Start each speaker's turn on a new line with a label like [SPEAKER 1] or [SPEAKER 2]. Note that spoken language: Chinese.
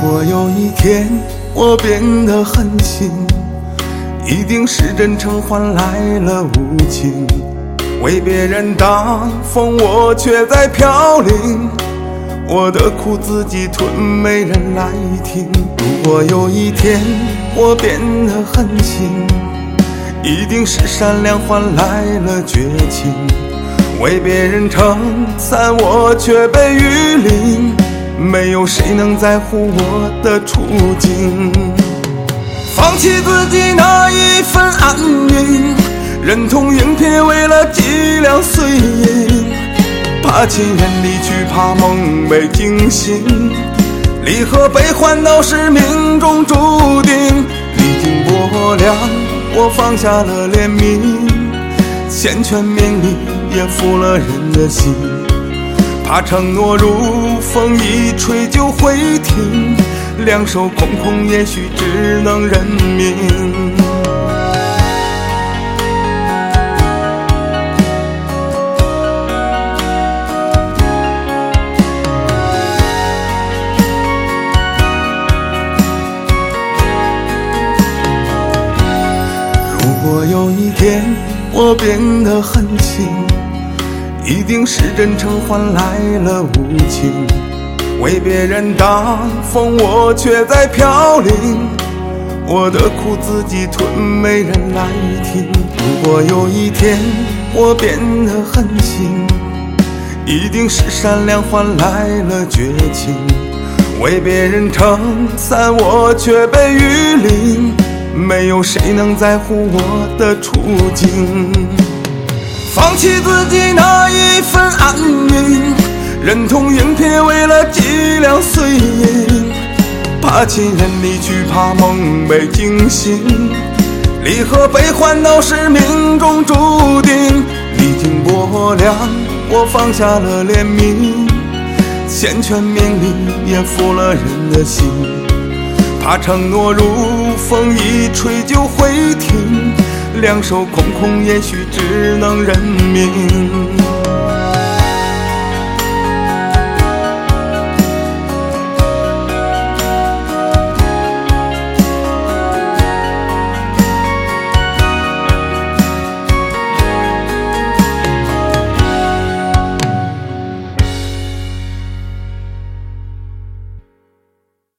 [SPEAKER 1] 果有一天我变得狠心，一定是真诚换来了无情。为别人挡风，我却在飘零，我的苦自己吞，没人来听。如果有一天我变得狠心，一定是善良换来了绝情。为别人撑伞，我却被雨淋，没有谁能在乎我的处境。放弃自己那一份安宁，忍痛应聘为了几两碎银，怕亲人离去，怕梦被惊醒。离合悲欢都是命中注定，历经波澜，我放下了怜悯，千拳命里也负了人的心。怕承诺如风，一吹就会停，两手空空，也许只能认命。如果有一天我变得狠心，一定是真诚换来了无情。为别人挡风，我却在飘零，我的苦自己吞，没人来听。如果有一天我变得狠心，一定是善良换来了绝情。为别人撑伞，我却被雨淋，没有谁能在乎我的处境。放弃自己那一份安宁，忍痛应聘为了几两碎银，怕亲人离去，怕梦被惊醒。离合悲欢都是命中注定，历经波澜，我放下了怜悯，千拳命里也负了人的心。怕承诺如风，一吹就会停，两手空空，也许只能认命。